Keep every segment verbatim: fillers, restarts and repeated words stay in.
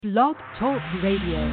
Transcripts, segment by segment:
Blog Talk Radio.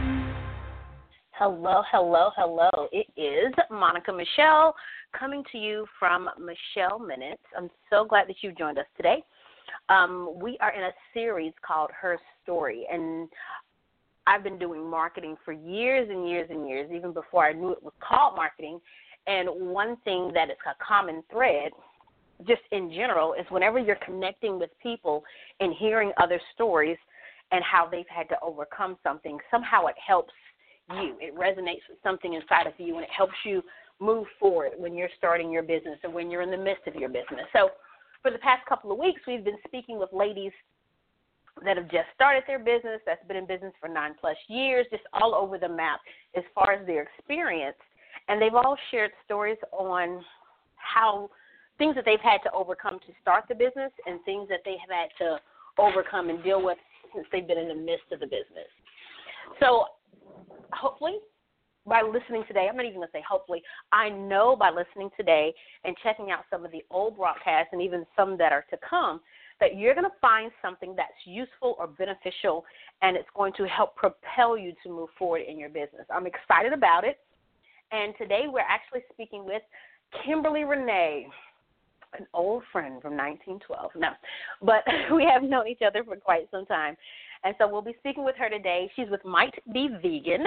Hello, hello, hello. It is Monica Michelle coming to you from Michelle Minutes. I'm so glad that you joined us today. Um, we are in a series called Her Story, and I've been doing marketing for years and years and years, even before I knew it was called marketing. And one thing that is a common thread, just in general, is whenever you're connecting with people and hearing other stories and how they've had to overcome something, somehow it helps you. It resonates with something inside of you, and it helps you move forward when you're starting your business or when you're in the midst of your business. So for the past couple of weeks, we've been speaking with ladies that have just started their business, that's been in business for nine plus years, just all over the map as far as their experience. And they've all shared stories on how things that they've had to overcome to start the business and things that they have had to overcome and deal with since they've been in the midst of the business. So hopefully by listening today, I'm not even going to say hopefully, I know by listening today and checking out some of the old broadcasts and even some that are to come, that you're going to find something that's useful or beneficial, and it's going to help propel you to move forward in your business. I'm excited about it. And today we're actually speaking with Kimberly Renee, an old friend from nineteen twelve. No, but we have known each other for quite some time. And so we'll be speaking with her today. She's with Might Be Vegan.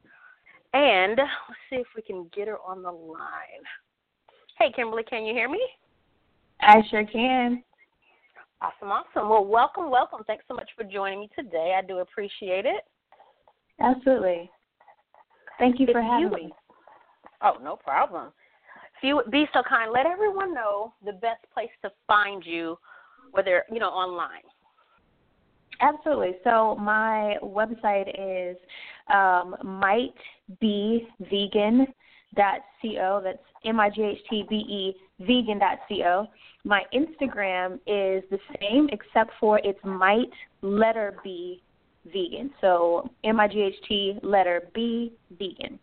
And let's see if we can get her on the line. Hey, Kimberly, can you hear me? I sure can. Awesome, awesome. Well, welcome, welcome. Thanks so much for joining me today. I do appreciate it. Absolutely. Thank you if for having you, me. Oh, no problem. If you would be so kind, let everyone know the best place to find you, whether, you know, online. Absolutely. So my website is um, might be vegan dot co. That's M I G H T B E vegan dot co. My Instagram is the same except for it's might letter B vegan. So M I G H T letter B vegan.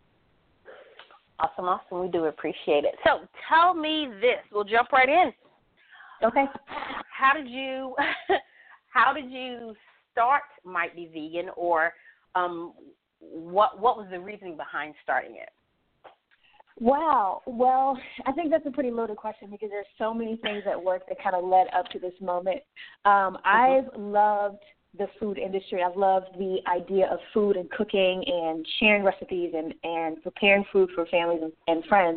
Awesome, awesome. We do appreciate it. So tell me this. We'll jump right in. Okay. How did you how did you start Might Be Vegan, or um, what what was the reasoning behind starting it? Wow. Well, I think that's a pretty loaded question because there's so many things at work that kind of led up to this moment. Um, mm-hmm. I've loved the food industry. I've loved the idea of food and cooking and sharing recipes and, and preparing food for families and, and friends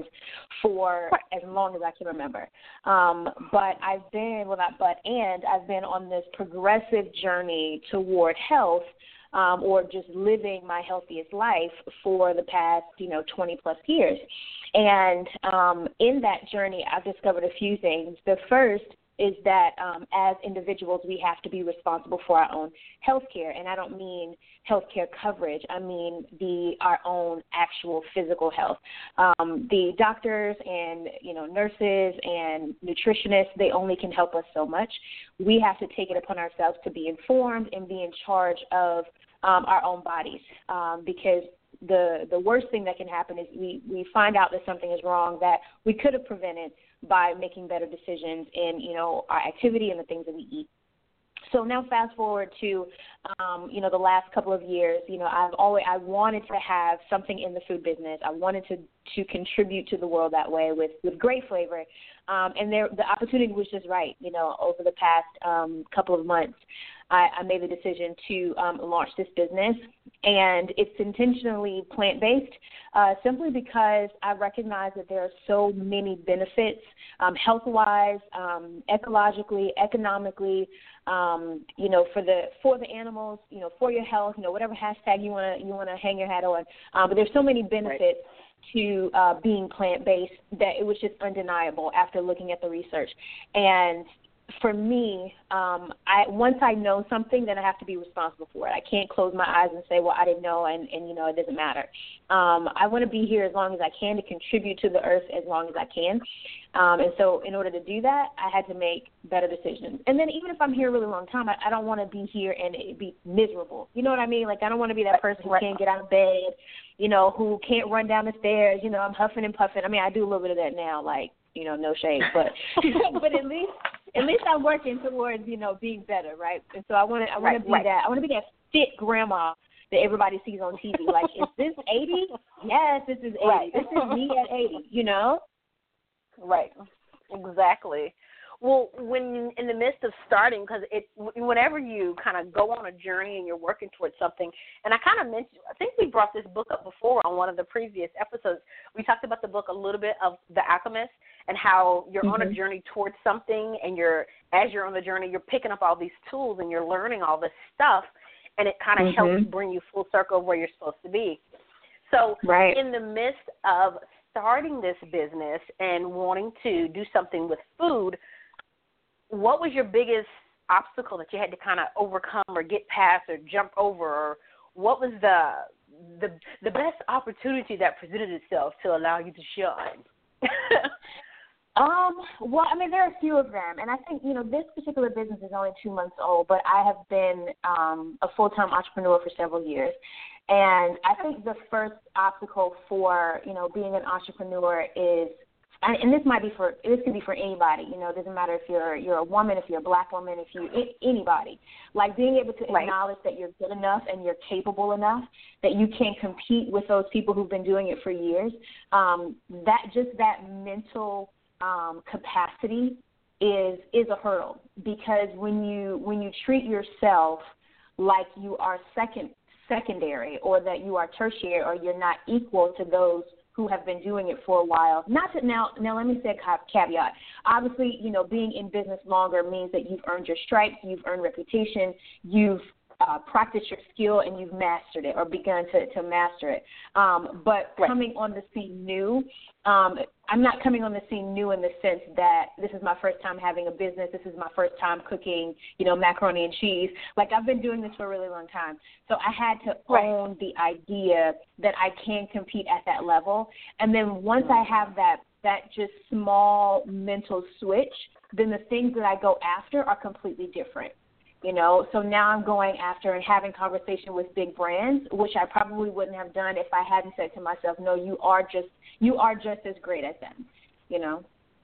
for as long as I can remember. Um, but I've been, well not but, and I've been on this progressive journey toward health um, or just living my healthiest life for the past, you know, twenty plus years. And um, in that journey, I've discovered a few things. The first is that um, as individuals, we have to be responsible for our own health care. And I don't mean health care coverage. I mean the our own actual physical health. Um, the doctors and, you know, nurses and nutritionists, they only can help us so much. We have to take it upon ourselves to be informed and be in charge of um, our own bodies um, because the the worst thing that can happen is we, we find out that something is wrong that we could have prevented by making better decisions in, you know, our activity and the things that we eat. So now fast forward to, um, you know, the last couple of years, you know, I've always, I wanted to have something in the food business. I wanted to, to contribute to the world that way with, with great flavor. Um, and there, the opportunity was just right, you know, over the past um, couple of months. I, I made the decision to um, launch this business, and it's intentionally plant-based uh, simply because I recognize that there are so many benefits um, health-wise, um, ecologically, economically, um, you know, for the for the animals, you know, for your health, you know, whatever hashtag you want to you want to hang your hat on. Um, but there's so many benefits. Right. to uh, being plant-based that it was just undeniable after looking at the research. And for me, um, I once I know something, then I have to be responsible for it. I can't close my eyes and say, well, I didn't know, and, and you know, it doesn't matter. Um, I want to be here as long as I can to contribute to the earth as long as I can. Um, and so in order to do that, I had to make better decisions. And then even if I'm here a really long time, I, I don't want to be here and it be miserable. You know what I mean? Like, I don't want to be that person who can't get out of bed, you know, who can't run down the stairs. You know, I'm huffing and puffing. I mean, I do a little bit of that now, like, you know, no shade, but but at least at least I'm working towards, you know, being better, right? And so I want to I want right, to be right. that I want to be that fit grandma that everybody sees on T V. Like, is this eighty? Yes, this is eighty. Right. This is me at eighty, you know? Right. Exactly. Well, when in the midst of starting, because it, whenever you kind of go on a journey and you're working towards something, and I kind of mentioned, I think we brought this book up before on one of the previous episodes. We talked about the book a little bit of The Alchemist and how you're mm-hmm. on a journey towards something, and you're as you're on the journey, you're picking up all these tools and you're learning all this stuff, and it kind of mm-hmm. helps bring you full circle of where you're supposed to be. So right. in the midst of starting this business and wanting to do something with food, what was your biggest obstacle that you had to kind of overcome or get past or jump over? Or what was the the the best opportunity that presented itself to allow you to shine? um, well, I mean, there are a few of them. And I think, you know, this particular business is only two months old, but I have been um, a full-time entrepreneur for several years. And I think the first obstacle for, you know, being an entrepreneur is, and this might be for, this could be for anybody, you know, it doesn't matter if you're you're a woman, if you're a black woman, if you, anybody. Like being able to right. acknowledge that you're good enough and you're capable enough, that you can compete with those people who've been doing it for years. Um, that, just that mental um, capacity is is a hurdle, because when you when you treat yourself like you are second secondary, or that you are tertiary, or you're not equal to those who have been doing it for a while. Not to now, now let me say a caveat. Obviously, you know, being in business longer means that you've earned your stripes, you've earned reputation, you've uh, practiced your skill, and you've mastered it or begun to, to master it. Um, but right. coming on the scene new, um, I'm not coming on the scene new in the sense that this is my first time having a business, this is my first time cooking, you know, macaroni and cheese. Like, I've been doing this for a really long time. So I had to right. own the idea that I can compete at that level. And then once I have that, that just small mental switch, then the things that I go after are completely different. You know, so now I'm going after and having conversation with big brands, which I probably wouldn't have done if I hadn't said to myself, no, you are just you are just as great as them, you know.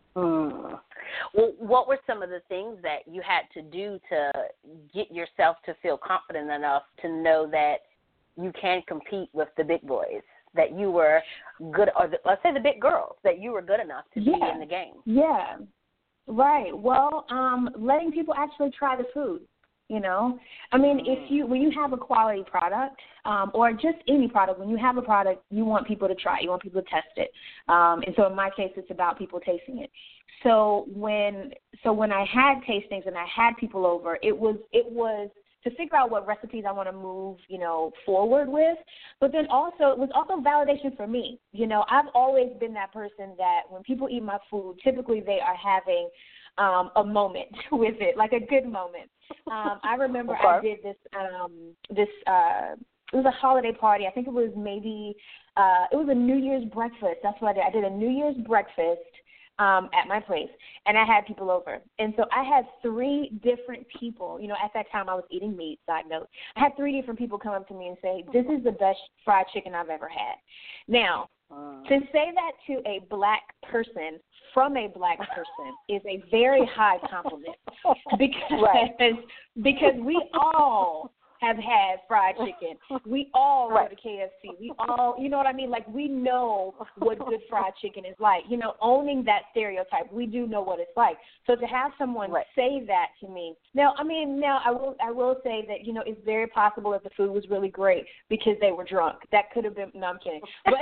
Mm. Well, what were some of the things that you had to do to get yourself to feel confident enough to know that you can compete with the big boys, that you were good, or the, let's say the big girls, that you were good enough to yeah. be in the game? Yeah, right. Well, um, letting people actually try the food. You know, I mean, if you when you have a quality product, um, or just any product, when you have a product, you want people to try it. You want people to test it. Um, and so in my case, it's about people tasting it. So when so when I had tastings and I had people over, it was it was to figure out what recipes I want to move, you know, forward with. But then also, it was also validation for me. You know, I've always been that person that when people eat my food, typically they are having um, a moment with it, like a good moment. Um, I remember okay. I did this, um, this uh, it was a holiday party. I think it was maybe, uh, it was a New Year's breakfast. That's what I did. I did a New Year's breakfast um, at my place, and I had people over. And so I had three different people. You know, at that time I was eating meat, side note. I had three different people come up to me and say, this is the best fried chicken I've ever had. Now, uh, to say that to a black person from a black person is a very high compliment because, right. because we all have had fried chicken. We all right. go to K F C. We all, you know what I mean? Like, we know what good fried chicken is like. You know, owning that stereotype, we do know what it's like. So to have someone right. say that to me, now, I mean, now I will, I will say that, you know, it's very possible that the food was really great because they were drunk. That could have been, no, I'm kidding. But,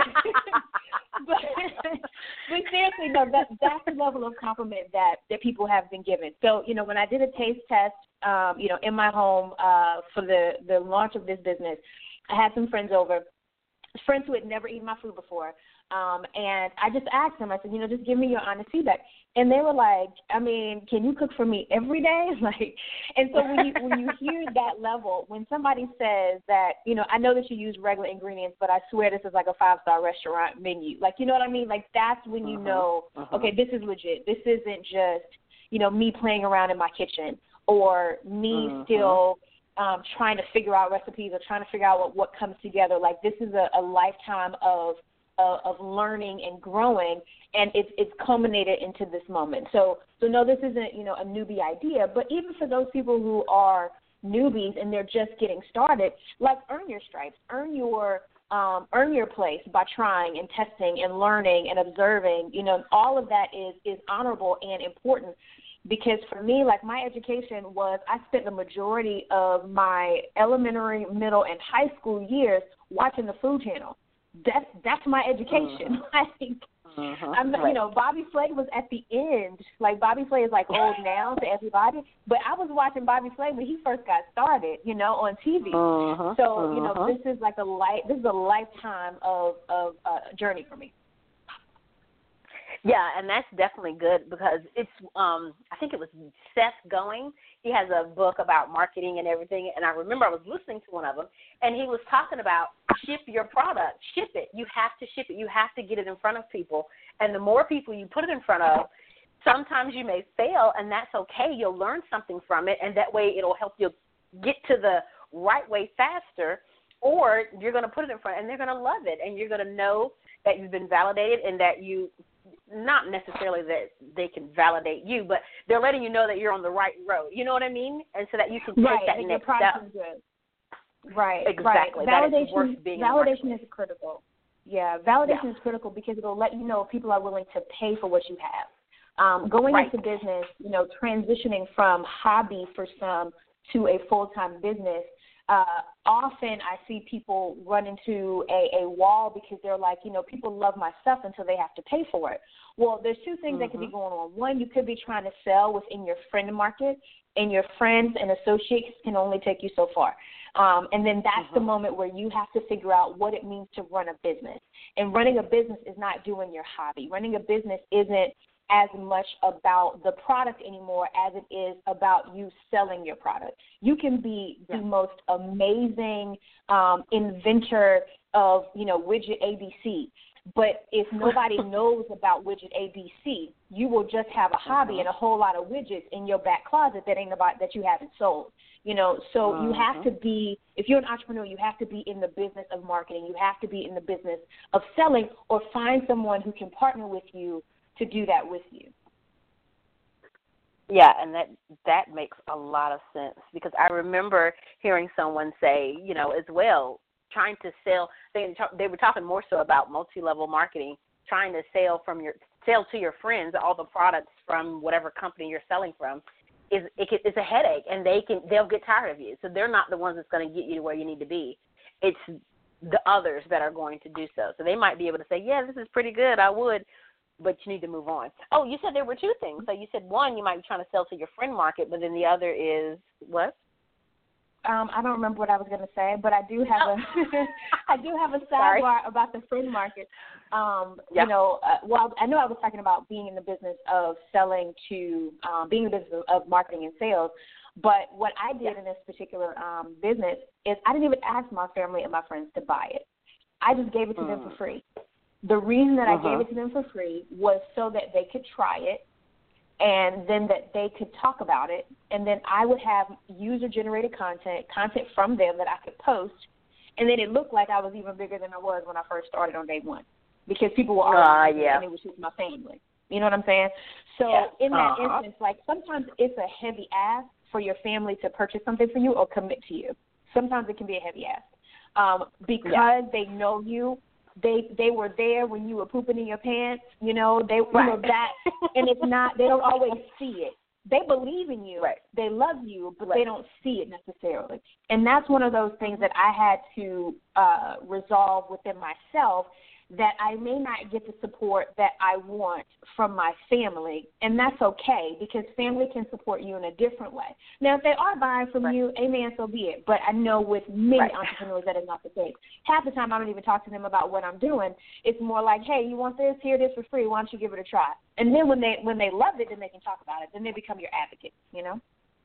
but, but seriously, no, that, that's the level of compliment that, that people have been given. So, you know, when I did a taste test, Um, you know, in my home uh, for the, the launch of this business, I had some friends over, friends who had never eaten my food before, um, and I just asked them, I said, you know, just give me your honest feedback. And they were like, I mean, can you cook for me every day? Like, and so when you when you hear that level, when somebody says that, you know, I know that you use regular ingredients, but I swear this is like a five-star restaurant menu. Like, you know what I mean? Like, that's when you uh-huh. know, uh-huh. okay, this is legit. This isn't just, you know, me playing around in my kitchen, or me uh-huh. still um, trying to figure out recipes or trying to figure out what, what comes together. Like, this is a, a lifetime of, of of learning and growing, and it's it's culminated into this moment. So so no, this isn't, you know, a newbie idea. But even for those people who are newbies and they're just getting started, like earn your stripes, earn your um, earn your place by trying and testing and learning and observing. You know, all of that is is honorable and important. Because for me, like my education was, I spent the majority of my elementary, middle, and high school years watching the Food Channel. That's that's my education. Uh-huh. like, uh-huh. I'm, right. you know, Bobby Flay was at the end. Like Bobby Flay is like old now to everybody, but I was watching Bobby Flay when he first got started, you know, on T V. Uh-huh. So uh-huh. you know, this is like a life. This is a lifetime of of uh, journey for me. Yeah, and that's definitely good because it's, um, I think it was Seth Going. He has a book about marketing and everything, and I remember I was listening to one of them, and he was talking about ship your product, ship it. You have to ship it. You have to get it in front of people, and the more people you put it in front of, sometimes you may fail, and that's okay. You'll learn something from it, and that way it'll help you get to the right way faster, or you're going to put it in front, and they're going to love it, and you're going to know that you've been validated and that you – not necessarily that they can validate you, but they're letting you know that you're on the right road. You know what I mean? And so that you can take right, that and next your step. Is good. Right, exactly. Right. That validation, is worth being validation is critical. Yeah, validation yeah. is critical because it'll let you know if people are willing to pay for what you have. Um, going right. into business, you know, transitioning from hobby for some to a full-time business, Uh, often I see people run into a, a wall because they're like, you know, people love my stuff until they have to pay for it. Well, there's two things mm-hmm. that could be going on. One, you could be trying to sell within your friend market, and your friends and associates can only take you so far. Um, and then that's mm-hmm. the moment where you have to figure out what it means to run a business. And running a business is not doing your hobby. Running a business isn't as much about the product anymore as it is about you selling your product. You can be yeah. the most amazing um, inventor of, you know, widget A B C, but if nobody knows about widget A B C, you will just have a hobby uh-huh. and a whole lot of widgets in your back closet that ain't about that you haven't sold. You know, so uh-huh. you have to be, if you're an entrepreneur, you have to be in the business of marketing. You have to be in the business of selling, or find someone who can partner with you to do that with you. Yeah, and that that makes a lot of sense because I remember hearing someone say, you know, as well, trying to sell. They they were talking more so about multi-level marketing, trying to sell from your sell to your friends all the products from whatever company you're selling from. Is it, it's a headache, and they can they'll get tired of you. So they're not the ones that's going to get you to where you need to be. It's the others that are going to do so. So they might be able to say, yeah, this is pretty good, I would. But you need to move on. Oh, you said there were two things. So you said one, you might be trying to sell to your friend market, but then the other is what? Um, I don't remember what I was going to say, but I do have oh. a I do have a Sorry. sidebar about the friend market. Um, yeah. You know, uh, well, I know I was talking about being in the business of selling to um, being in the business of marketing and sales. But what I did yeah. in this particular um, business is I didn't even ask my family and my friends to buy it. I just gave it to mm. them for free. The reason that uh-huh. I gave it to them for free was so that they could try it, and then that they could talk about it, and then I would have user-generated content, content from them that I could post, and then it looked like I was even bigger than I was when I first started on day one because people were already uh, yeah. and it was just my family. You know what I'm saying? So yeah. in that uh-huh. instance, like sometimes it's a heavy ask for your family to purchase something for you or commit to you. Sometimes it can be a heavy ask. Um, because yeah. they know you, They they were there when you were pooping in your pants, you know, they right. you know that, and it's not, they don't always see it. They believe in you, right. they love you, but right. they don't see it necessarily. And that's one of those things that I had to uh, resolve within myself, that I may not get the support that I want from my family, and that's okay because family can support you in a different way. Now, if they are buying from right. you, amen, so be it. But I know with many right. entrepreneurs that is not the case. Half the time I don't even talk to them about what I'm doing. It's more like, hey, you want this? Here it is for free. Why don't you give it a try? And then when they when they love it, then they can talk about it. Then they become your advocate, you know?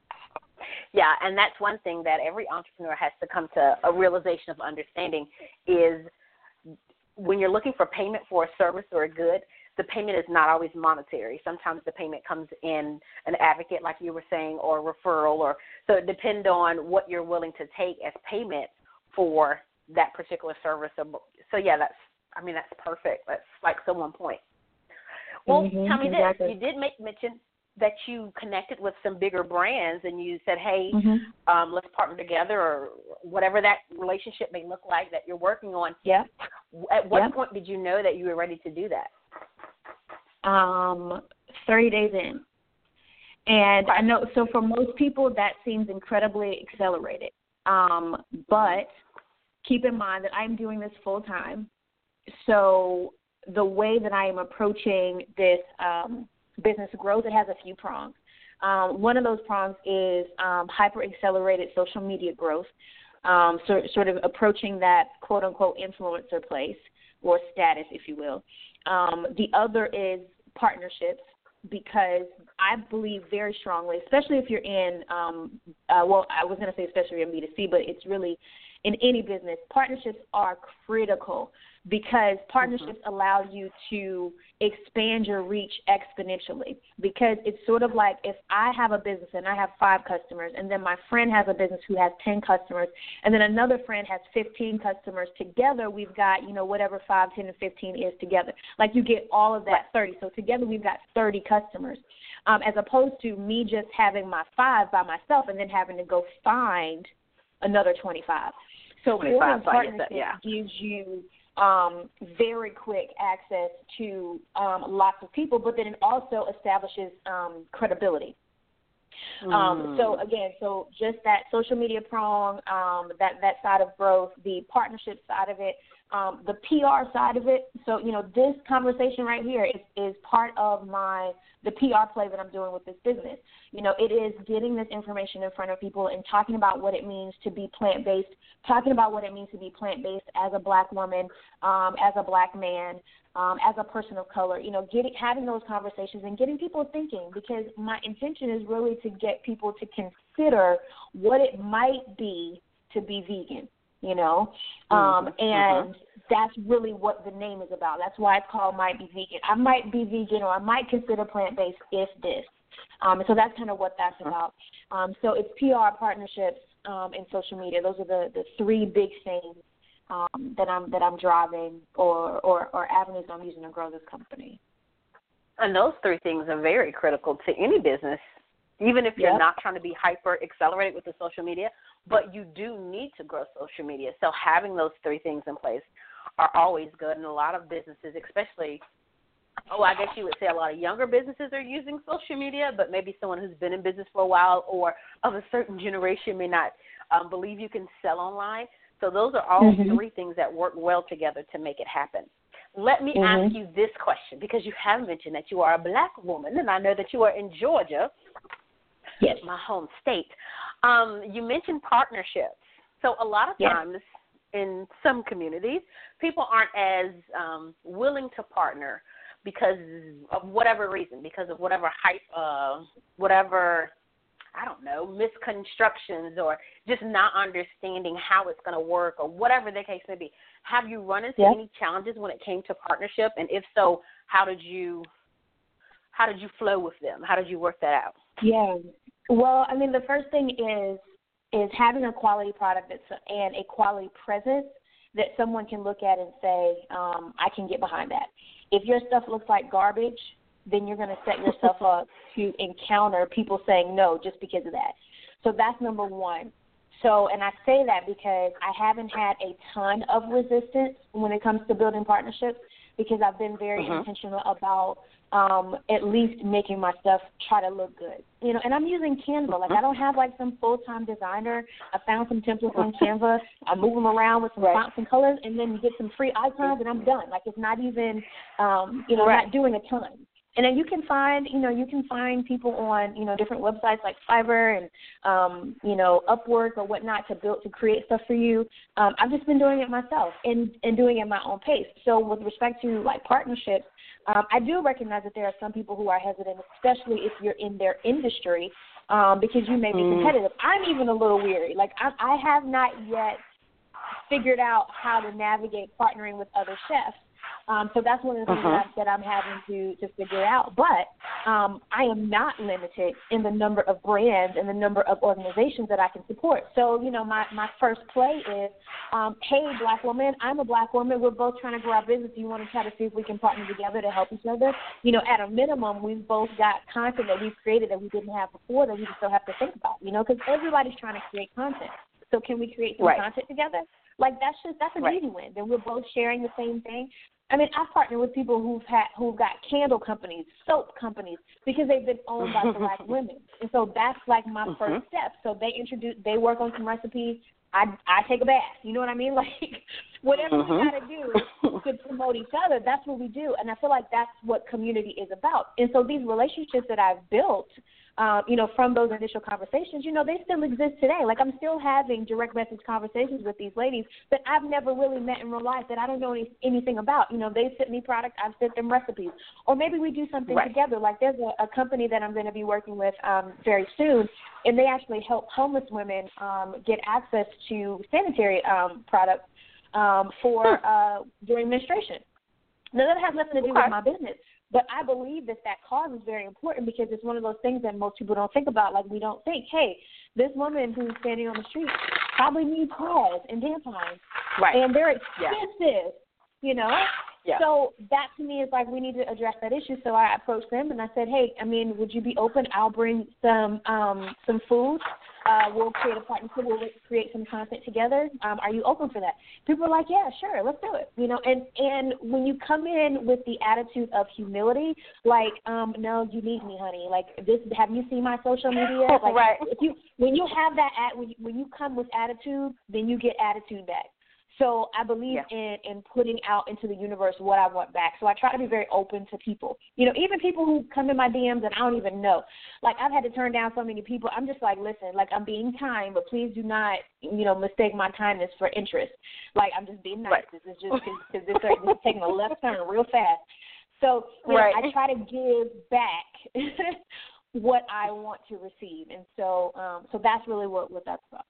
Yeah, and that's one thing that every entrepreneur has to come to a realization of understanding is when you're looking for payment for a service or a good, the payment is not always monetary. Sometimes the payment comes in an advocate, like you were saying, or a referral, or so it depends on what you're willing to take as payment for that particular service. So yeah, that's I mean that's perfect. That's like so one point. Well, mm-hmm, tell me exactly. this: you did make mention that you connected with some bigger brands and you said, hey, mm-hmm. um, let's partner together, or whatever that relationship may look like that you're working on. Yeah. At what yeah. point did you know that you were ready to do that? Um, thirty days in. And I know, so for most people, that seems incredibly accelerated. Um, but keep in mind that I'm doing this full time. So the way that I am approaching this um, business growth, it has a few prongs. Um, one of those prongs is um, hyper-accelerated social media growth, um, so, sort of approaching that quote-unquote influencer place or status, if you will. Um, the other is partnerships, because I believe very strongly, especially if you're in, um, uh, well, I was going to say especially in B two C, but it's really in any business, partnerships are critical, because partnerships mm-hmm. allow you to expand your reach exponentially. Because it's sort of like if I have a business and I have five customers, and then my friend has a business who has ten customers, and then another friend has fifteen customers. Together we've got, you know, whatever five, ten, and fifteen is together. Like you get all of that thirty. So together we've got thirty customers, um, as opposed to me just having my five by myself and then having to go find another twenty-five. So forming partnership yeah. gives you um, very quick access to um, lots of people, but then it also establishes um, credibility. Mm. Um, so again, so just that social media prong, um, that that side of growth, the partnership side of it, um, the P R side of it. So you know, this conversation right here is, is part of my the P R play that I'm doing with this business. You know, it is getting this information in front of people and talking about what it means to be plant-based, talking about what it means to be plant-based as a black woman, um, as a black man, um, as a person of color. You know, getting having those conversations and getting people thinking, because my intention is really to get people to consider what it might be to be vegan. You know, um, mm-hmm. and mm-hmm. that's really what the name is about. That's why it's called Might Be Vegan. I might be vegan, or I might consider plant-based if this. Um, so that's kind of what that's about. Um, so it's P R, partnerships, um, and social media. Those are the, the three big things um, that I'm that I'm driving, or, or, or avenues I'm using to grow this company. And those three things are very critical to any business, even if you're yep. not trying to be hyper accelerated with the social media. But you do need to grow social media. So having those three things in place are always good. And a lot of businesses, especially, oh, I guess you would say a lot of younger businesses are using social media, but maybe someone who's been in business for a while or of a certain generation may not um, believe you can sell online. So those are all mm-hmm. three things that work well together to make it happen. Let me mm-hmm. ask you this question, because you have mentioned that you are a black woman, and I know that you are in Georgia, yes, my home state. Um, you mentioned partnerships. So a lot of yes. times in some communities, people aren't as um, willing to partner because of whatever reason, because of whatever hype, uh, whatever, I don't know, misconstructions, or just not understanding how it's going to work, or whatever the case may be. Have you run into yes. any challenges when it came to partnership? And if so, how did you how did you flow with them? How did you work that out? Yeah. Well, I mean, the first thing is is having a quality product that's, and a quality presence that someone can look at and say, um, I can get behind that. If your stuff looks like garbage, then you're going to set yourself up to encounter people saying no just because of that. So that's number one. So, and I say that because I haven't had a ton of resistance when it comes to building partnerships, because I've been very uh-huh. intentional about um, at least making my stuff try to look good. You know, and I'm using Canva. Like, I don't have, like, some full-time designer. I found some templates on Canva. I move them around with some right. fonts and colors, and then get some free icons, and I'm done. Like, it's not even, um, you know, right. not doing a ton. And then you can find, you know, you can find people on, you know, different websites like Fiverr and, um, you know, Upwork or whatnot to build, to create stuff for you. Um, I've just been doing it myself and, and doing it at my own pace. So with respect to, like, partnerships, um, I do recognize that there are some people who are hesitant, especially if you're in their industry, um, because you may be competitive. Mm. I'm even a little weary. Like, I, I have not yet figured out how to navigate partnering with other chefs. Um, so that's one of the things uh-huh. that, I, that I'm having to, to figure out. But um, I am not limited in the number of brands and the number of organizations that I can support. So, you know, my, my first play is, um, hey, Black woman, I'm a Black woman. We're both trying to grow our business. Do you want to try to see if we can partner together to help each other? You know, at a minimum, we've both got content that we've created that we didn't have before that we just still have to think about, you know, because everybody's trying to create content. So can we create some right. content together? Like, that's just, that's an right. easy win. Then we're both sharing the same thing. I mean, I've partnered with people who've had, who've got candle companies, soap companies, because they've been owned by Black women. And so that's like my mm-hmm. first step. So they introduce, they work on some recipes. I, I take a bath. You know what I mean? Like, whatever mm-hmm. we got to do to promote each other, that's what we do. And I feel like that's what community is about. And so these relationships that I've built, uh, you know, from those initial conversations, you know, they still exist today. Like, I'm still having direct message conversations with these ladies that I've never really met in real life that I don't know any, anything about. You know, they sent me product, I've sent them recipes. Or maybe we do something right. together. Like, there's a, a company that I'm going to be working with um, very soon, and they actually help homeless women um, get access to sanitary um, products um, for uh, during menstruation. Now, that has nothing to do okay. with my business. But I believe that that cause is very important because it's one of those things that most people don't think about. Like, we don't think, hey, this woman who's standing on the street probably needs pads and tampons. Right. And they're expensive, yeah. you know? Yeah. So that to me is like we need to address that issue. So I approached them and I said, hey, I mean, would you be open? I'll bring some um, some food. Uh, we'll create a partnership. We'll create some content together. Um, are you open for that? People are like, yeah, sure, let's do it. You know, and, and when you come in with the attitude of humility, like, um, no, you need me, honey. Like, this. Have you seen my social media? Like, right. If you when you have that at when you, when you come with attitude, then you get attitude back. So I believe yeah. in, in putting out into the universe what I want back. So I try to be very open to people. You know, even people who come in my D Ms and I don't even know. Like, I've had to turn down so many people. I'm just like, listen, like, I'm being kind, but please do not, you know, mistake my kindness for interest. Like, I'm just being nice. Right. This is just because this, this is taking a left turn real fast. So you right. know, I try to give back what I want to receive. And so um, so that's really what, what that's about.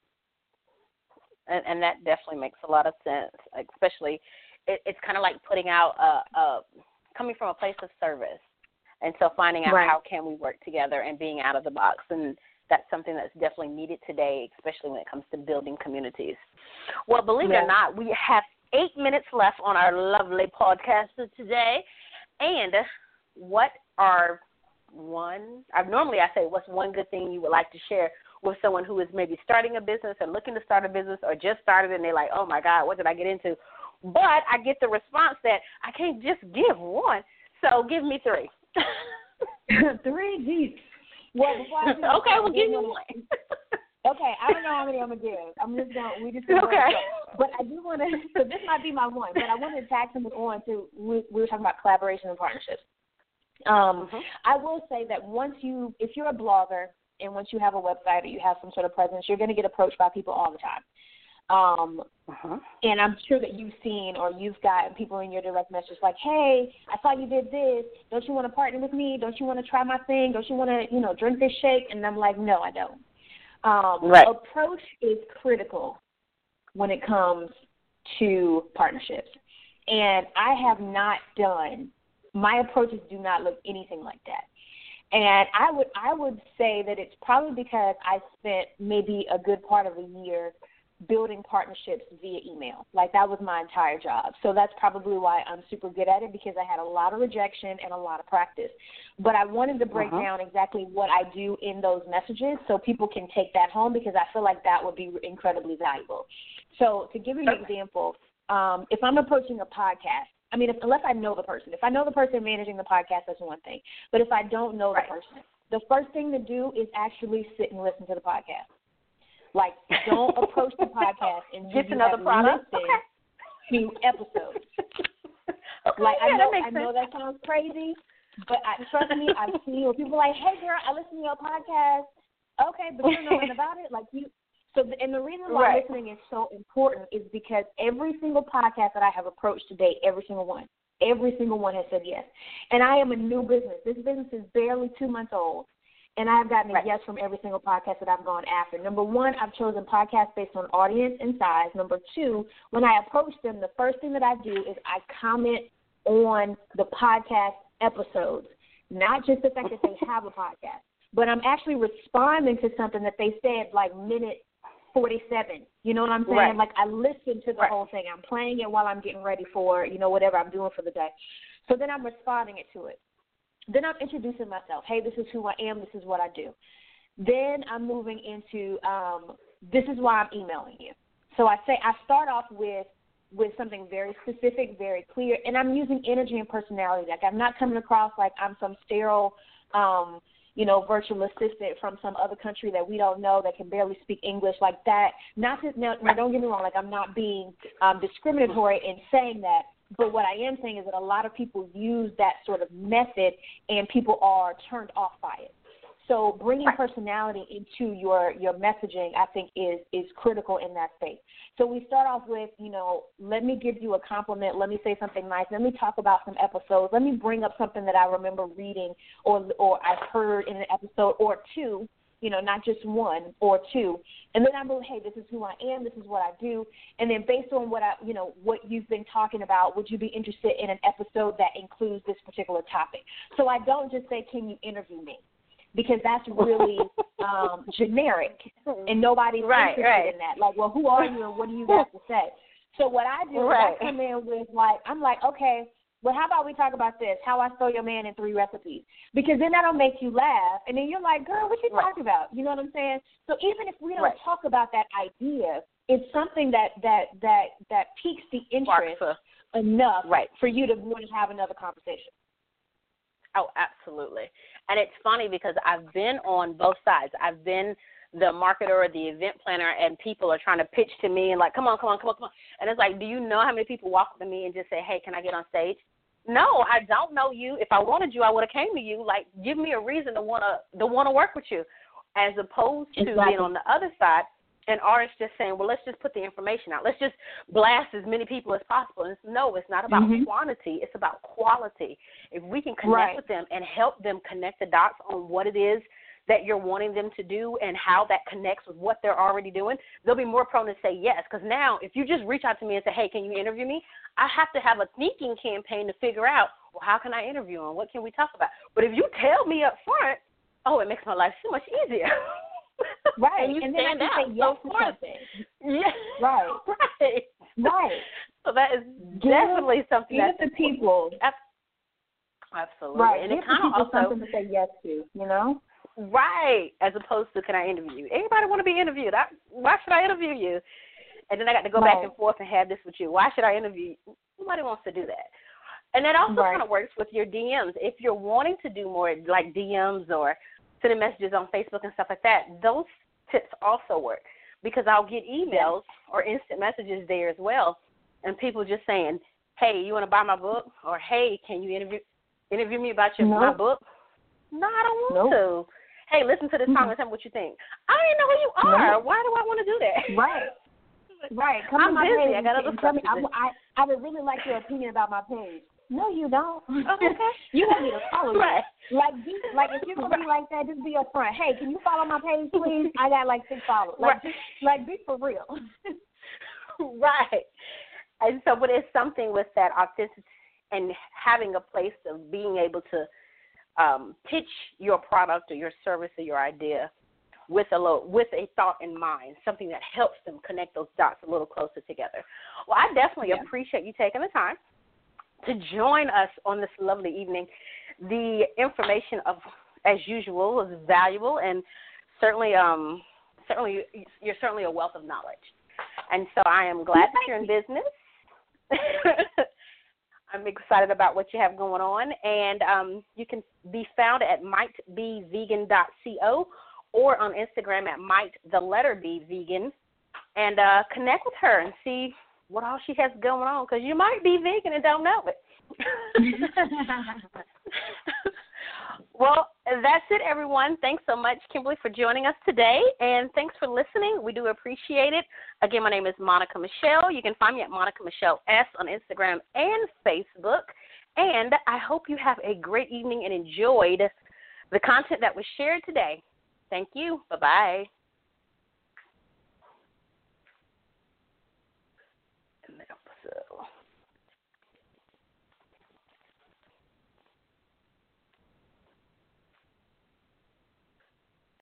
And, and that definitely makes a lot of sense, especially it, it's kind of like putting out, a, a, coming from a place of service. And so finding out right. how can we work together and being out of the box. And that's something that's definitely needed today, especially when it comes to building communities. Well, believe yeah. it or not, we have eight minutes left on our lovely podcast today. And what are one, I normally I say, what's one good thing you would like to share with someone who is maybe starting a business or looking to start a business or just started and they're like, oh, my God, what did I get into? But I get the response that I can't just give one, so give me three. Three? Geez. Well, before I do okay, well, give me one. Okay, I don't know how many I'm going to give. I'm just going to, we just going to Okay. But I do want to, so this might be my one, but I want to tag someone on to, we, we were talking about collaboration and partnerships. Um, mm-hmm. I will say that once you, if you're a blogger, and once you have a website or you have some sort of presence, you're going to get approached by people all the time. Um, uh-huh. And I'm sure that you've seen or you've gotten people in your direct message like, hey, I saw you did this. Don't you want to partner with me? Don't you want to try my thing? Don't you want to, you know, drink this shake? And I'm like, no, I don't. Um, right. Approach is critical when it comes to partnerships. And I have not done, my approaches do not look anything like that. And I would I would say that it's probably because I spent maybe a good part of a year building partnerships via email. Like, that was my entire job. So that's probably why I'm super good at it, because I had a lot of rejection and a lot of practice. But I wanted to break uh-huh. down exactly what I do in those messages so people can take that home, because I feel like that would be incredibly valuable. So to give you an example, um, if I'm approaching a podcast, I mean, if, unless I know the person. If I know the person managing the podcast, that's one thing. But if I don't know right. the person, the first thing to do is actually sit and listen to the podcast. Like, don't approach the podcast and get you another have product listened okay. to episodes. okay, like, yeah, I know, that makes I know sense. that sounds crazy, but I, trust me, I've seen where people are like, hey, girl, I listen to your podcast. Okay, but you don't know nothing about it. Like, you. So, and the reason why right. listening is so important is because every single podcast that I have approached to date, every single one, every single one has said yes. And I am a new business. This business is barely two months old, and I have gotten a right. yes from every single podcast that I've gone after. Number one, I've chosen podcasts based on audience and size. Number two, when I approach them, the first thing that I do is I comment on the podcast episodes, not just the fact that they have a podcast, but I'm actually responding to something that they said like minute forty-seven. You know what I'm saying? Right. Like I listen to the right. whole thing. I'm playing it while I'm getting ready for, you know, whatever I'm doing for the day. So then I'm responding it to it. Then I'm introducing myself. Hey, this is who I am. This is what I do. Then I'm moving into um, this is why I'm emailing you. So I say I start off with with something very specific, very clear, and I'm using energy and personality. Like I'm not coming across like I'm some sterile, um, you know, virtual assistant from some other country that we don't know that can barely speak English like that. Not to, now, now don't get me wrong, like I'm not being um, discriminatory in saying that, but what I am saying is that a lot of people use that sort of method and people are turned off by it. So bringing personality into your, your messaging, I think, is, is critical in that space. So we start off with, you know, let me give you a compliment. Let me say something nice. Let me talk about some episodes. Let me bring up something that I remember reading or or I heard in an episode or two, you know, not just one or two. And then I move, hey, this is who I am. This is what I do. And then based on what I, you know, what you've been talking about, would you be interested in an episode that includes this particular topic? So I don't just say, can you interview me? Because that's really um, generic, and nobody's right, interested right. in that. Like, well, who are you, and what do you have to say? So what I do right. is I come in with, like, I'm like, okay, well, how about we talk about this, how I stole your man in three recipes? Because then that'll make you laugh, and then you're like, girl, what you right. talking about? You know what I'm saying? So even if we don't right. talk about that idea, it's something that that that, that piques the interest a, enough right. for you to want to have another conversation. Oh, absolutely. And it's funny because I've been on both sides. I've been the marketer or the event planner, and people are trying to pitch to me and like, come on, come on, come on, come on. And it's like, do you know how many people walk up to me and just say, hey, can I get on stage? No, I don't know you. If I wanted you, I would have came to you. Like, give me a reason to want to to want to work with you, as opposed to exactly. being on the other side. And artists just saying, well, let's just put the information out. Let's just blast as many people as possible. And it's, no, it's not about mm-hmm. quantity. It's about quality. If we can connect right. with them and help them connect the dots on what it is that you're wanting them to do and how that connects with what they're already doing, they'll be more prone to say yes. Because now if you just reach out to me and say, hey, can you interview me? I have to have a thinking campaign to figure out, well, how can I interview them? What can we talk about? But if you tell me up front, oh, it makes my life so much easier. Right, and, you and then I can out. say yes so to something. Yeah, right, right, right. So that is give, definitely something give that's the people. Absolutely, right. and give it kind the of people also something to say yes to. You know, right. As opposed to, can I interview you? Everybody want to be interviewed. I, why should I interview you? And then I got to go right. back and forth and have this with you. Why should I interview you? Nobody wants to do that. And that also right. kind of works with your D Ms. If you're wanting to do more like D Ms or sending messages on Facebook and stuff like that, those tips also work, because I'll get emails or instant messages there as well, and people just saying, hey, you want to buy my book? Or, hey, can you interview interview me about your nope. my book? No, I don't want nope. to. Hey, listen to this song mm-hmm. and tell me what you think. I don't even know who you are. Nope. Why do I want to do that? Right. Right. Come I'm to my busy. page I got and other tell me, stuff to do. I, I, I would really like your opinion about my page. No, you don't. Oh, okay. You want me to follow you. Right. Like, be, like if you're going to be like that, just be upfront. Hey, can you follow my page, please? I got like six followers. Like, right. just, like be for real. Right. And so, but it's something with that authenticity and having a place of being able to um, pitch your product or your service or your idea with a little, with a thought in mind, something that helps them connect those dots a little closer together. Well, I definitely yeah. appreciate you taking the time to join us on this lovely evening. The information, of, as usual, is valuable, and certainly, um, certainly, you're certainly a wealth of knowledge. And so, I am glad that you're in business. I'm excited about what you have going on, and um, you can be found at might be vegan dot co or on Instagram at might the letter b vegan, and uh, connect with her and see what all she has going on, because you might be vegan and don't know it. Well, that's it, everyone. Thanks so much, Kimberly, for joining us today, and thanks for listening. We do appreciate it. Again, my name is Monica Michelle. You can find me at Monica Michelle S on Instagram and Facebook, and I hope you have a great evening and enjoyed the content that was shared today. Thank you. Bye-bye.